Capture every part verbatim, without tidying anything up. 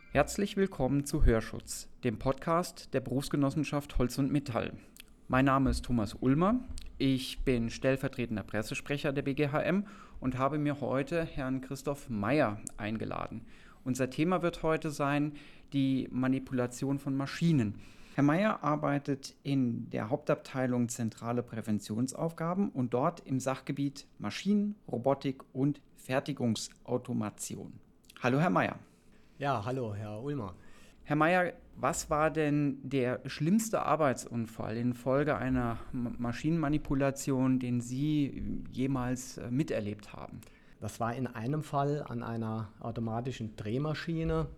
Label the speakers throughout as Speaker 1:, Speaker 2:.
Speaker 1: Herzlich willkommen zu Hörschutz, dem Podcast der Berufsgenossenschaft Holz und Metall. Mein Name ist Thomas Ulmer, ich bin stellvertretender Pressesprecher der B G H M und habe mir heute Herrn Christoph Meyer eingeladen. Unser Thema wird heute sein die Manipulation von Maschinen. Herr Meyer arbeitet in der Hauptabteilung Zentrale Präventionsaufgaben und dort im Sachgebiet Maschinen, Robotik und Fertigungsautomation. Hallo Herr Meyer.
Speaker 2: Ja, hallo Herr Ulmer.
Speaker 1: Herr Meyer, was war denn der schlimmste Arbeitsunfall infolge einer Maschinenmanipulation, den Sie jemals miterlebt haben?
Speaker 2: Das war in einem Fall an einer automatischen Drehmaschine.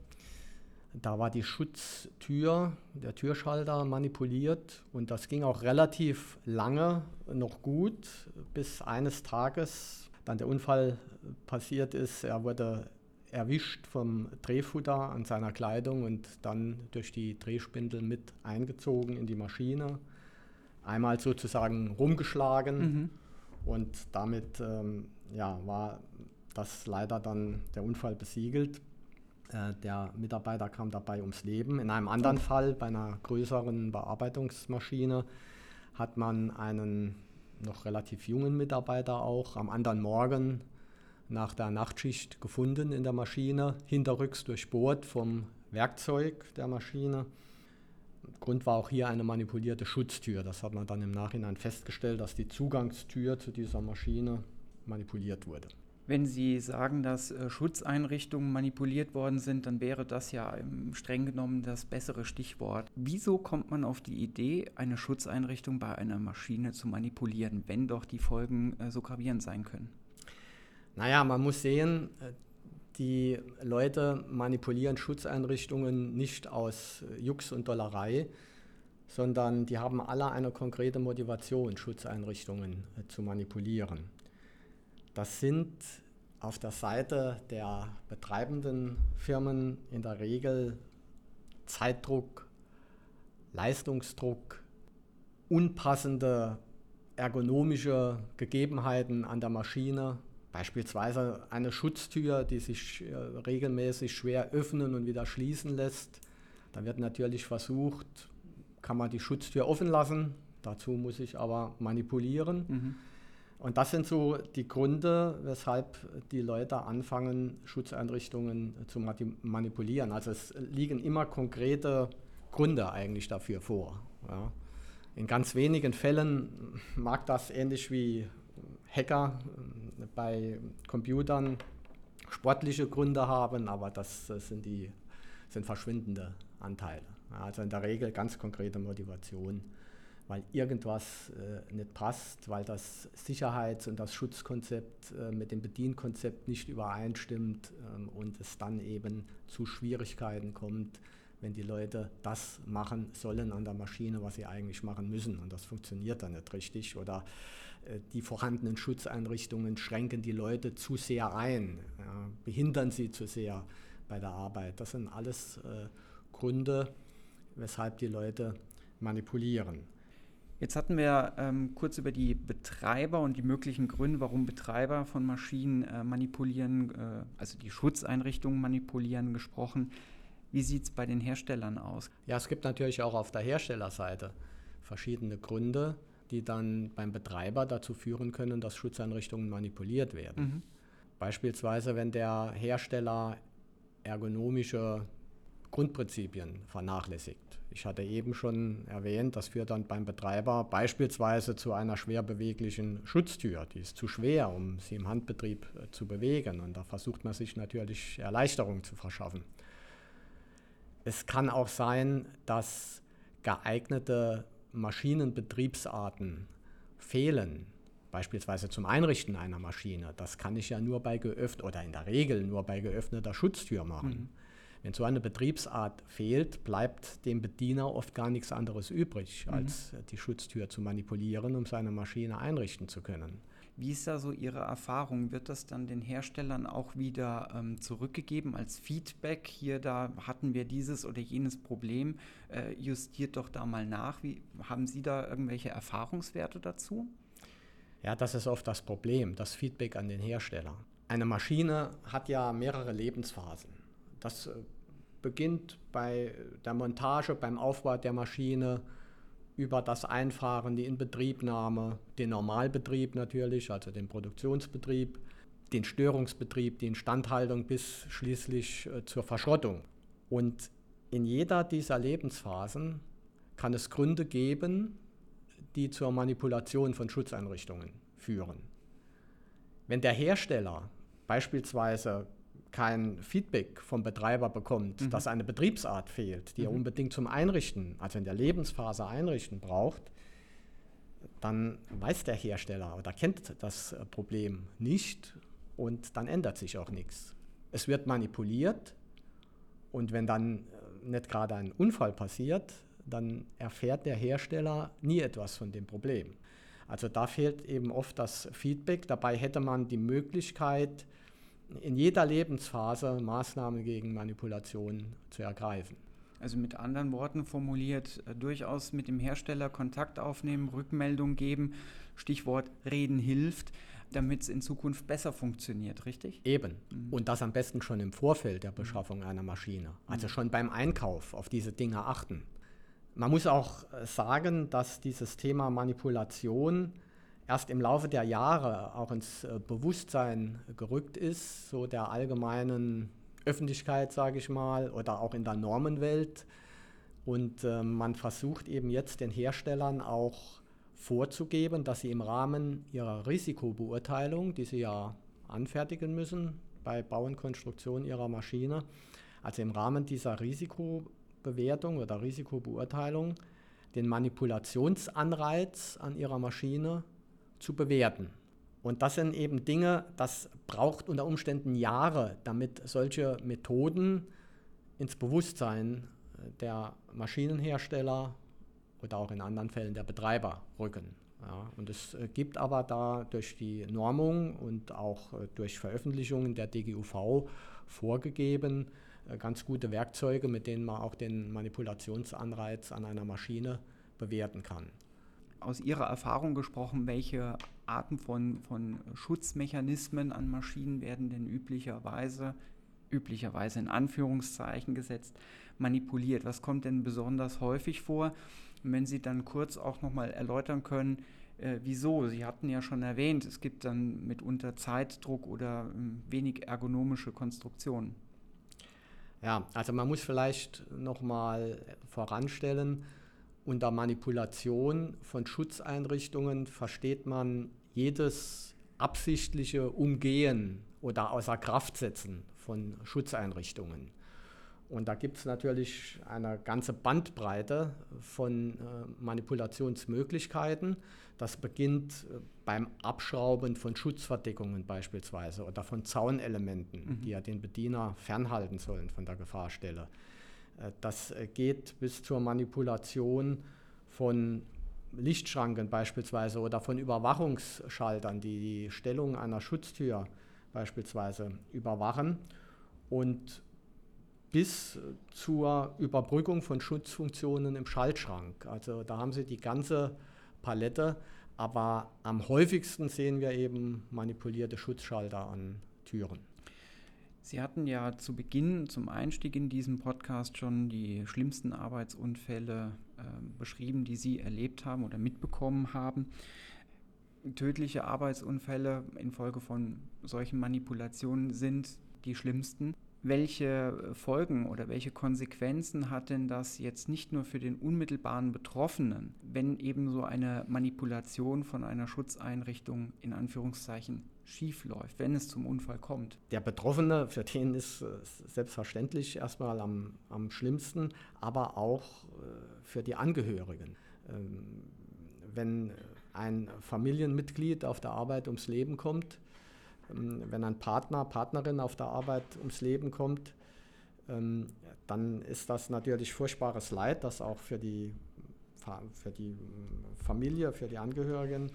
Speaker 2: Da war die Schutztür, der Türschalter manipuliert und das ging auch relativ lange noch gut, bis eines Tages dann der Unfall passiert ist. Er wurde erwischt vom Drehfutter an seiner Kleidung und dann durch die Drehspindel mit eingezogen in die Maschine. Einmal sozusagen rumgeschlagen mhm. und damit ähm, ja, war das leider dann der Unfall besiegelt. Äh, der Mitarbeiter kam dabei ums Leben. In einem anderen oh. Fall, bei einer größeren Bearbeitungsmaschine, hat man einen noch relativ jungen Mitarbeiter auch am anderen Morgen nach der Nachtschicht gefunden in der Maschine, hinterrücks durchbohrt vom Werkzeug der Maschine. Grund war auch hier eine manipulierte Schutztür. Das hat man dann im Nachhinein festgestellt, dass die Zugangstür zu dieser Maschine manipuliert wurde.
Speaker 1: Wenn Sie sagen, dass äh, Schutzeinrichtungen manipuliert worden sind, dann wäre das ja im streng genommen das bessere Stichwort. Wieso kommt man auf die Idee, eine Schutzeinrichtung bei einer Maschine zu manipulieren, wenn doch die Folgen äh, so gravierend sein können?
Speaker 2: Naja, man muss sehen, die Leute manipulieren Schutzeinrichtungen nicht aus Jux und Dollerei, sondern die haben alle eine konkrete Motivation, Schutzeinrichtungen zu manipulieren. Das sind auf der Seite der betreibenden Firmen in der Regel Zeitdruck, Leistungsdruck, unpassende ergonomische Gegebenheiten an der Maschine, beispielsweise eine Schutztür, die sich äh, regelmäßig schwer öffnen und wieder schließen lässt. Da wird natürlich versucht, kann man die Schutztür offen lassen, dazu muss ich aber manipulieren. Mhm. Und das sind so die Gründe, weshalb die Leute anfangen, Schutzeinrichtungen zu manipulieren. Also es liegen immer konkrete Gründe eigentlich dafür vor. Ja. In ganz wenigen Fällen mag das ähnlich wie Hacker bei Computern sportliche Gründe haben, aber das sind, die, sind verschwindende Anteile. Also in der Regel ganz konkrete Motivation, weil irgendwas äh, nicht passt, weil das Sicherheits- und das Schutzkonzept äh, mit dem Bedienkonzept nicht übereinstimmt ähm, und es dann eben zu Schwierigkeiten kommt, wenn die Leute das machen sollen an der Maschine, was sie eigentlich machen müssen. Und das funktioniert dann nicht richtig. Oder äh, die vorhandenen Schutzeinrichtungen schränken die Leute zu sehr ein, ja, behindern sie zu sehr bei der Arbeit. Das sind alles äh, Gründe, weshalb die Leute manipulieren.
Speaker 1: Jetzt hatten wir ähm, kurz über die Betreiber und die möglichen Gründe, warum Betreiber von Maschinen äh, manipulieren, äh, also die Schutzeinrichtungen manipulieren, gesprochen. Wie sieht es bei den Herstellern aus?
Speaker 2: Ja, es gibt natürlich auch auf der Herstellerseite verschiedene Gründe, die dann beim Betreiber dazu führen können, dass Schutzeinrichtungen manipuliert werden. Mhm. Beispielsweise, wenn der Hersteller ergonomische Grundprinzipien vernachlässigt. Ich hatte eben schon erwähnt, das führt dann beim Betreiber beispielsweise zu einer schwer beweglichen Schutztür. Die ist zu schwer, um sie im Handbetrieb äh, zu bewegen. Und da versucht man sich natürlich Erleichterung zu verschaffen. Es kann auch sein, dass geeignete Maschinenbetriebsarten fehlen, beispielsweise zum Einrichten einer Maschine. Das kann ich ja nur bei geöffnet oder in der Regel nur bei geöffneter Schutztür machen. Mhm. Wenn so eine Betriebsart fehlt, bleibt dem Bediener oft gar nichts anderes übrig, mhm. als die Schutztür zu manipulieren, um seine Maschine einrichten zu können.
Speaker 1: Wie ist da so Ihre Erfahrung? Wird das dann den Herstellern auch wieder ähm, zurückgegeben als Feedback? Hier, da hatten wir dieses oder jenes Problem. Äh, justiert doch da mal nach. Wie, haben Sie da irgendwelche Erfahrungswerte dazu?
Speaker 2: Ja, das ist oft das Problem, das Feedback an den Hersteller. Eine Maschine hat ja mehrere Lebensphasen. Das beginnt bei der Montage, beim Aufbau der Maschine, über das Einfahren, die Inbetriebnahme, den Normalbetrieb natürlich, also den Produktionsbetrieb, den Störungsbetrieb, die Instandhaltung bis schließlich äh, zur Verschrottung. Und in jeder dieser Lebensphasen kann es Gründe geben, die zur Manipulation von Schutzeinrichtungen führen. Wenn der Hersteller beispielsweise kein Feedback vom Betreiber bekommt, mhm. dass eine Betriebsart fehlt, die mhm. er unbedingt zum Einrichten, also in der Lebensphase einrichten braucht, dann weiß der Hersteller oder kennt das Problem nicht und dann ändert sich auch nichts. Es wird manipuliert und wenn dann nicht gerade ein Unfall passiert, dann erfährt der Hersteller nie etwas von dem Problem. Also da fehlt eben oft das Feedback. Dabei hätte man die Möglichkeit, in jeder Lebensphase Maßnahmen gegen Manipulation zu ergreifen.
Speaker 1: Also mit anderen Worten formuliert, äh, durchaus mit dem Hersteller Kontakt aufnehmen, Rückmeldung geben, Stichwort Reden hilft, damit es in Zukunft besser funktioniert, richtig?
Speaker 2: Eben. Mhm. Und das am besten schon im Vorfeld der Beschaffung einer Maschine. Also mhm. schon beim Einkauf auf diese Dinge achten. Man muss auch sagen, dass dieses Thema Manipulation erst im Laufe der Jahre auch ins Bewusstsein gerückt ist, so der allgemeinen Öffentlichkeit, sage ich mal, oder auch in der Normenwelt. Und äh, man versucht eben jetzt den Herstellern auch vorzugeben, dass sie im Rahmen ihrer Risikobeurteilung, die sie ja anfertigen müssen bei Bau und Konstruktion ihrer Maschine, also im Rahmen dieser Risikobewertung oder Risikobeurteilung, den Manipulationsanreiz an ihrer Maschine zu bewerten. Und das sind eben Dinge, das braucht unter Umständen Jahre, damit solche Methoden ins Bewusstsein der Maschinenhersteller oder auch in anderen Fällen der Betreiber rücken. Ja, und es gibt aber da durch die Normung und auch durch Veröffentlichungen der D G U V vorgegeben ganz gute Werkzeuge, mit denen man auch den Manipulationsanreiz an einer Maschine bewerten kann.
Speaker 1: Aus Ihrer Erfahrung gesprochen, welche Arten von, von Schutzmechanismen an Maschinen werden denn üblicherweise, üblicherweise in Anführungszeichen gesetzt, manipuliert? Was kommt denn besonders häufig vor? Und wenn Sie dann kurz auch nochmal erläutern können, äh, wieso? Sie hatten ja schon erwähnt, es gibt dann mitunter Zeitdruck oder äh, wenig ergonomische Konstruktionen.
Speaker 2: Ja, also man muss vielleicht nochmal voranstellen, unter Manipulation von Schutzeinrichtungen versteht man jedes absichtliche Umgehen oder Außerkraftsetzen von Schutzeinrichtungen. Und da gibt es natürlich eine ganze Bandbreite von äh, Manipulationsmöglichkeiten. Das beginnt äh, beim Abschrauben von Schutzverdeckungen beispielsweise oder von Zaunelementen, mhm. die ja den Bediener fernhalten sollen von der Gefahrstelle. Das geht bis zur Manipulation von Lichtschranken beispielsweise oder von Überwachungsschaltern, die die Stellung einer Schutztür beispielsweise überwachen und bis zur Überbrückung von Schutzfunktionen im Schaltschrank. Also da haben Sie die ganze Palette, aber am häufigsten sehen wir eben manipulierte Schutzschalter an Türen.
Speaker 1: Sie hatten ja zu Beginn, zum Einstieg in diesen Podcast schon die schlimmsten Arbeitsunfälle äh, beschrieben, die Sie erlebt haben oder mitbekommen haben. Tödliche Arbeitsunfälle infolge von solchen Manipulationen sind die schlimmsten. Welche Folgen oder welche Konsequenzen hat denn das jetzt nicht nur für den unmittelbaren Betroffenen, wenn eben so eine Manipulation von einer Schutzeinrichtung in Anführungszeichen schief läuft, wenn es zum Unfall kommt?
Speaker 2: Der Betroffene, für den ist es selbstverständlich erstmal am, am schlimmsten, aber auch äh, für die Angehörigen. Ähm, wenn ein Familienmitglied auf der Arbeit ums Leben kommt, wenn ein Partner, Partnerin auf der Arbeit ums Leben kommt, dann ist das natürlich furchtbares Leid, das auch für die, für die Familie, für die Angehörigen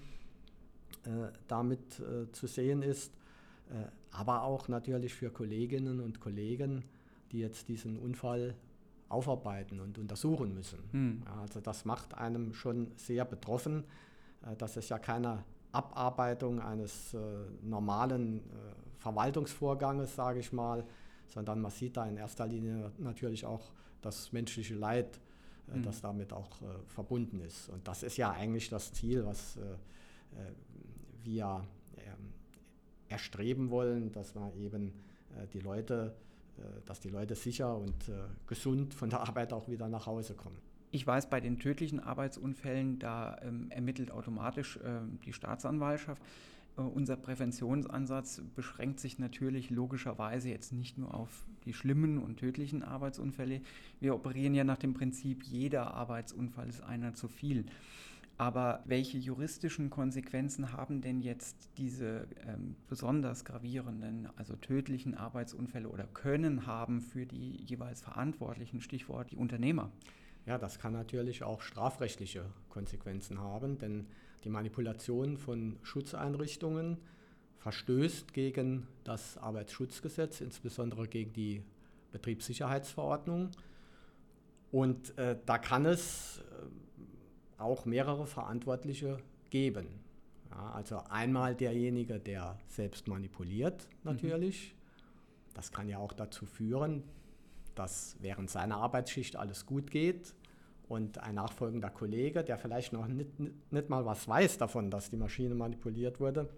Speaker 2: damit zu sehen ist, aber auch natürlich für Kolleginnen und Kollegen, die jetzt diesen Unfall aufarbeiten und untersuchen müssen. Hm. Also das macht einem schon sehr betroffen. Das ist ja keine Abarbeitung eines äh, normalen äh, Verwaltungsvorganges, sage ich mal, sondern man sieht da in erster Linie natürlich auch das menschliche Leid, äh, mhm. das damit auch äh, verbunden ist. Und das ist ja eigentlich das Ziel, was äh, äh, wir äh, erstreben wollen, dass man eben äh, die Leute, äh, dass die Leute sicher und äh, gesund von der Arbeit auch wieder nach Hause kommen.
Speaker 1: Ich weiß, bei den tödlichen Arbeitsunfällen, da ähm, ermittelt automatisch äh, die Staatsanwaltschaft. Äh, unser Präventionsansatz beschränkt sich natürlich logischerweise jetzt nicht nur auf die schlimmen und tödlichen Arbeitsunfälle. Wir operieren ja nach dem Prinzip, jeder Arbeitsunfall ist einer zu viel. Aber welche juristischen Konsequenzen haben denn jetzt diese ähm, besonders gravierenden, also tödlichen Arbeitsunfälle oder können haben für die jeweils Verantwortlichen, Stichwort die Unternehmer?
Speaker 2: Ja, das kann natürlich auch strafrechtliche Konsequenzen haben, denn die Manipulation von Schutzeinrichtungen verstößt gegen das Arbeitsschutzgesetz, insbesondere gegen die Betriebssicherheitsverordnung. Und äh, da kann es äh, auch mehrere Verantwortliche geben. Ja, also einmal derjenige, der selbst manipuliert natürlich. Mhm. Das kann ja auch dazu führen, dass während seiner Arbeitsschicht alles gut geht und ein nachfolgender Kollege, der vielleicht noch nicht, nicht mal was weiß davon, dass die Maschine manipuliert wurde,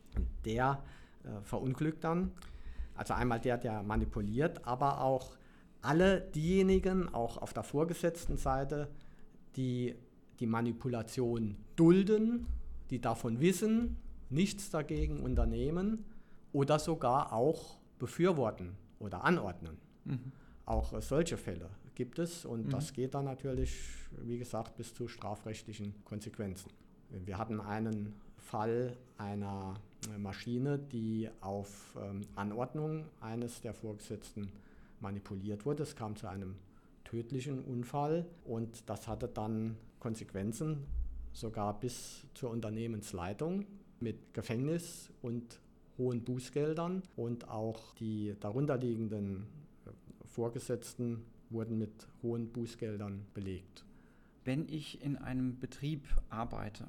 Speaker 2: der äh, verunglückt dann. Also einmal der, der manipuliert, aber auch alle diejenigen, auch auf der vorgesetzten Seite, die die Manipulation dulden, die davon wissen, nichts dagegen unternehmen oder sogar auch befürworten oder anordnen. Mhm. Auch solche Fälle gibt es und mhm. das geht dann natürlich, wie gesagt, bis zu strafrechtlichen Konsequenzen. Wir hatten einen Fall einer Maschine, die auf ähm, Anordnung eines der Vorgesetzten manipuliert wurde. Es kam zu einem tödlichen Unfall und das hatte dann Konsequenzen, sogar bis zur Unternehmensleitung mit Gefängnis und hohen Bußgeldern und auch die darunterliegenden Vorgesetzten wurden mit hohen Bußgeldern belegt.
Speaker 1: Wenn ich in einem Betrieb arbeite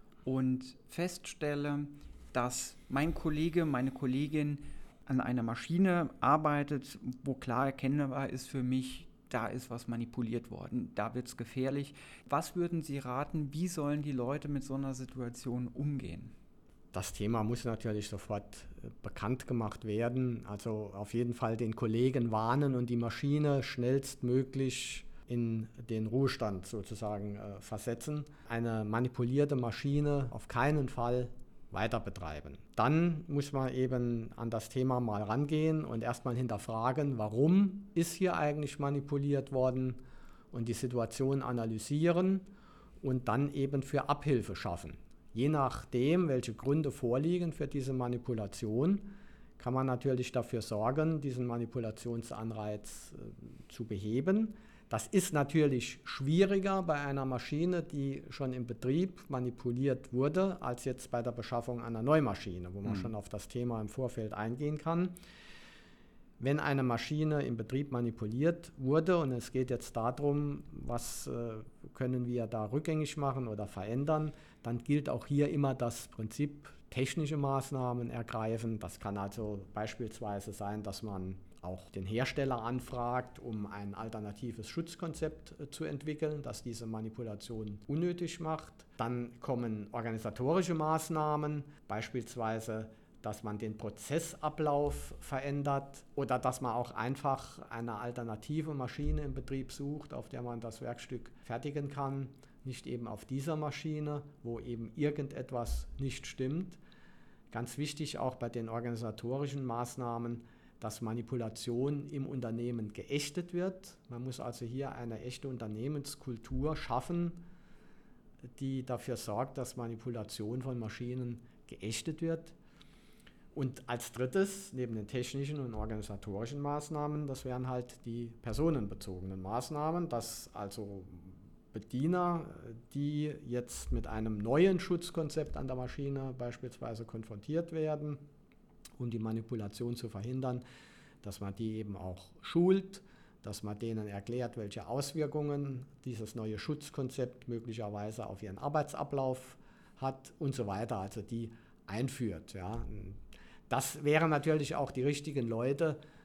Speaker 1: und feststelle, dass mein Kollege, meine Kollegin an einer Maschine arbeitet, wo klar erkennbar ist für mich, da ist was manipuliert worden, da wird es gefährlich. Was würden Sie raten, wie sollen die Leute mit so einer Situation umgehen?
Speaker 2: Das Thema muss natürlich sofort bekannt gemacht werden. Also auf jeden Fall den Kollegen warnen und die Maschine schnellstmöglich in den Ruhestand sozusagen äh, versetzen. Eine manipulierte Maschine auf keinen Fall weiter betreiben. Dann muss man eben an das Thema mal rangehen und erstmal hinterfragen, warum ist hier eigentlich manipuliert worden und die Situation analysieren und dann eben für Abhilfe schaffen. Je nachdem, welche Gründe vorliegen für diese Manipulation, kann man natürlich dafür sorgen, diesen Manipulationsanreiz äh, zu beheben. Das ist natürlich schwieriger bei einer Maschine, die schon im Betrieb manipuliert wurde, als jetzt bei der Beschaffung einer Neumaschine, wo man mhm. schon auf das Thema im Vorfeld eingehen kann. Wenn eine Maschine im Betrieb manipuliert wurde und es geht jetzt darum, was äh, können wir da rückgängig machen oder verändern, dann gilt auch hier immer das Prinzip technische Maßnahmen ergreifen. Das kann also beispielsweise sein, dass man auch den Hersteller anfragt, um ein alternatives Schutzkonzept äh, zu entwickeln, das diese Manipulation unnötig macht. Dann kommen organisatorische Maßnahmen, beispielsweise dass man den Prozessablauf verändert oder dass man auch einfach eine alternative Maschine im Betrieb sucht, auf der man das Werkstück fertigen kann, nicht eben auf dieser Maschine, wo eben irgendetwas nicht stimmt. Ganz wichtig auch bei den organisatorischen Maßnahmen, dass Manipulation im Unternehmen geächtet wird. Man muss also hier eine echte Unternehmenskultur schaffen, die dafür sorgt, dass Manipulation von Maschinen geächtet wird. Und als drittes, neben den technischen und organisatorischen Maßnahmen, das wären halt die personenbezogenen Maßnahmen, dass also Bediener, die jetzt mit einem neuen Schutzkonzept an der Maschine beispielsweise konfrontiert werden, um die Manipulation zu verhindern, dass man die eben auch schult, dass man denen erklärt, welche Auswirkungen dieses neue Schutzkonzept möglicherweise auf ihren Arbeitsablauf hat und so weiter, also die einführt. Ja. Das wären natürlich auch die richtigen Leute,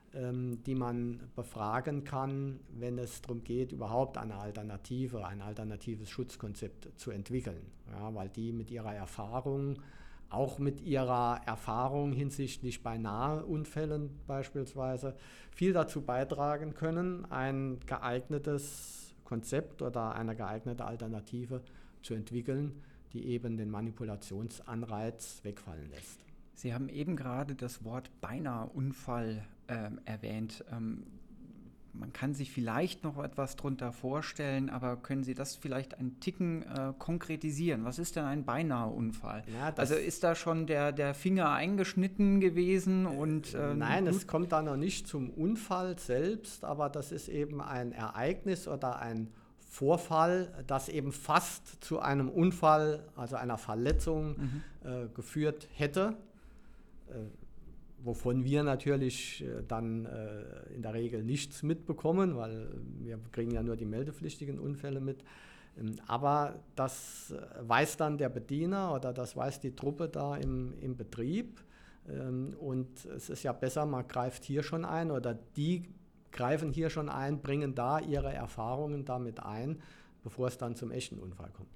Speaker 2: ähm, die man befragen kann, wenn es darum geht, überhaupt eine Alternative, ein alternatives Schutzkonzept zu entwickeln. Ja, weil die mit ihrer Erfahrung, auch mit ihrer Erfahrung hinsichtlich beinahe Unfällen beispielsweise, viel dazu beitragen können, ein geeignetes Konzept oder eine geeignete Alternative zu entwickeln, die eben den Manipulationsanreiz wegfallen lässt.
Speaker 1: Sie haben eben gerade das Wort beinahe Unfall ähm, erwähnt. Ähm, man kann sich vielleicht noch etwas darunter vorstellen, aber können Sie das vielleicht einen Ticken äh, konkretisieren? Was ist denn ein beinahe Unfall?
Speaker 2: Ja,
Speaker 1: also ist da schon der, der Finger eingeschnitten gewesen? Und, äh,
Speaker 2: nein, es kommt da noch nicht zum Unfall selbst, aber das ist eben ein Ereignis oder ein Vorfall, das eben fast zu einem Unfall, also einer Verletzung mhm. äh, geführt hätte. Äh, wovon wir natürlich äh, dann äh, in der Regel nichts mitbekommen, weil wir kriegen ja nur die meldepflichtigen Unfälle mit. Ähm, aber das weiß dann der Bediener oder das weiß die Truppe da im, im Betrieb. Ähm, und es ist ja besser, man greift hier schon ein oder die greifen hier schon ein, bringen da ihre Erfahrungen damit ein, bevor es dann zum echten Unfall kommt.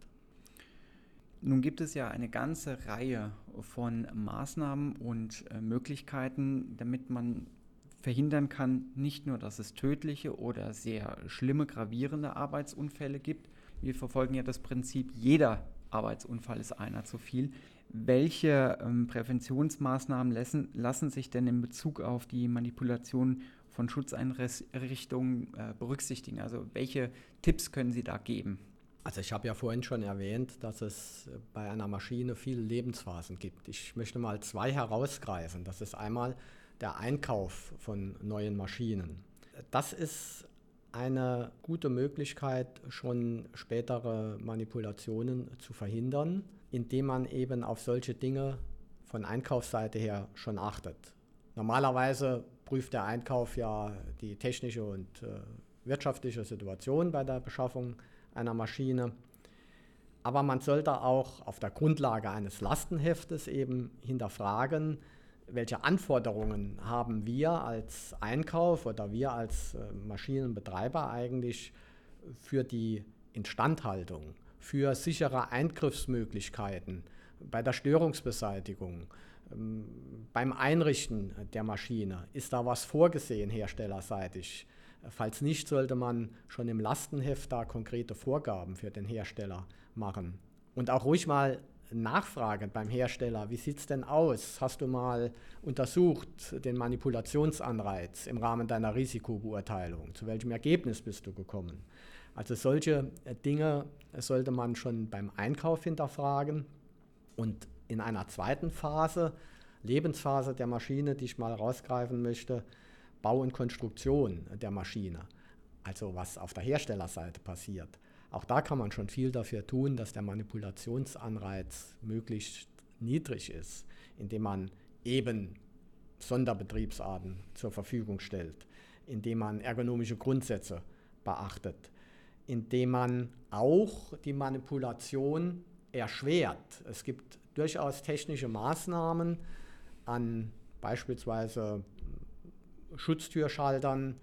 Speaker 1: Nun gibt es ja eine ganze Reihe von Maßnahmen und äh, Möglichkeiten, damit man verhindern kann, nicht nur, dass es tödliche oder sehr schlimme, gravierende Arbeitsunfälle gibt. Wir verfolgen ja das Prinzip, jeder Arbeitsunfall ist einer zu viel. Welche ähm, Präventionsmaßnahmen lassen, lassen sich denn in Bezug auf die Manipulation von Schutzeinrichtungen äh, berücksichtigen? Also welche Tipps können Sie da geben?
Speaker 2: Also ich habe ja vorhin schon erwähnt, dass es bei einer Maschine viele Lebensphasen gibt. Ich möchte mal zwei herausgreifen. Das ist einmal der Einkauf von neuen Maschinen. Das ist eine gute Möglichkeit, schon spätere Manipulationen zu verhindern, indem man eben auf solche Dinge von Einkaufsseite her schon achtet. Normalerweise prüft der Einkauf ja die technische und äh, wirtschaftliche Situation bei der Beschaffung einer Maschine. Aber man sollte auch auf der Grundlage eines Lastenheftes eben hinterfragen, welche Anforderungen haben wir als Einkauf oder wir als äh, Maschinenbetreiber eigentlich für die Instandhaltung, für sichere Eingriffsmöglichkeiten bei der Störungsbeseitigung, ähm, beim Einrichten der Maschine. Ist da was vorgesehen herstellerseitig? Falls nicht, sollte man schon im Lastenheft da konkrete Vorgaben für den Hersteller machen. Und auch ruhig mal nachfragen beim Hersteller, wie sieht es denn aus? Hast du mal untersucht den Manipulationsanreiz im Rahmen deiner Risikobeurteilung? Zu welchem Ergebnis bist du gekommen? Also solche Dinge sollte man schon beim Einkauf hinterfragen. Und in einer zweiten Phase, Lebensphase der Maschine, die ich mal rausgreifen möchte, Bau und Konstruktion der Maschine, also was auf der Herstellerseite passiert. Auch da kann man schon viel dafür tun, dass der Manipulationsanreiz möglichst niedrig ist, indem man eben Sonderbetriebsarten zur Verfügung stellt, indem man ergonomische Grundsätze beachtet, indem man auch die Manipulation erschwert. Es gibt durchaus technische Maßnahmen an beispielsweise Schutztürschaltern,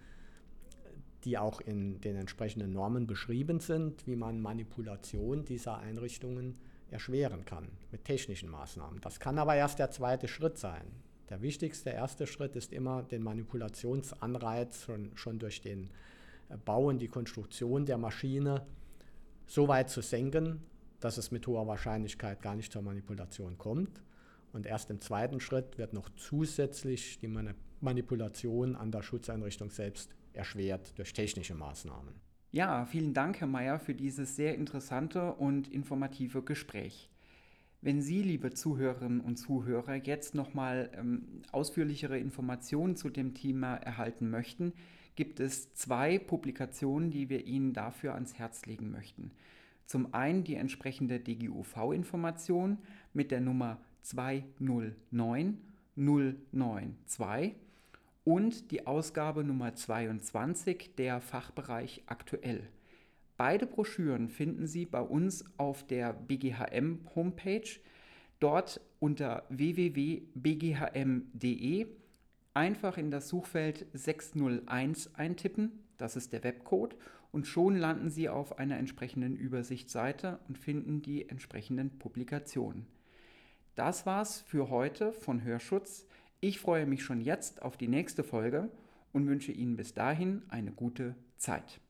Speaker 2: die auch in den entsprechenden Normen beschrieben sind, wie man Manipulation dieser Einrichtungen erschweren kann mit technischen Maßnahmen. Das kann aber erst der zweite Schritt sein. Der wichtigste erste Schritt ist immer, den Manipulationsanreiz schon, schon durch den Bau und die Konstruktion der Maschine so weit zu senken, dass es mit hoher Wahrscheinlichkeit gar nicht zur Manipulation kommt. Und erst im zweiten Schritt wird noch zusätzlich die Manipulation an der Schutzeinrichtung selbst erschwert durch technische Maßnahmen.
Speaker 1: Ja, vielen Dank, Herr Meyer, für dieses sehr interessante und informative Gespräch. Wenn Sie, liebe Zuhörerinnen und Zuhörer, jetzt nochmal ähm, ausführlichere Informationen zu dem Thema erhalten möchten, gibt es zwei Publikationen, die wir Ihnen dafür ans Herz legen möchten. Zum einen die entsprechende D G U V-Information mit der Nummer zwei null neun null neun zwei und die Ausgabe Nummer zweiundzwanzig, der Fachbereich Aktuell. Beide Broschüren finden Sie bei uns auf der B G H M-Homepage. Dort unter w w w punkt b g h m punkt d e Einfach in das Suchfeld sechs null eins eintippen, das ist der Webcode, und schon landen Sie auf einer entsprechenden Übersichtsseite und finden die entsprechenden Publikationen. Das war's für heute von Hörschutz. Ich freue mich schon jetzt auf die nächste Folge und wünsche Ihnen bis dahin eine gute Zeit.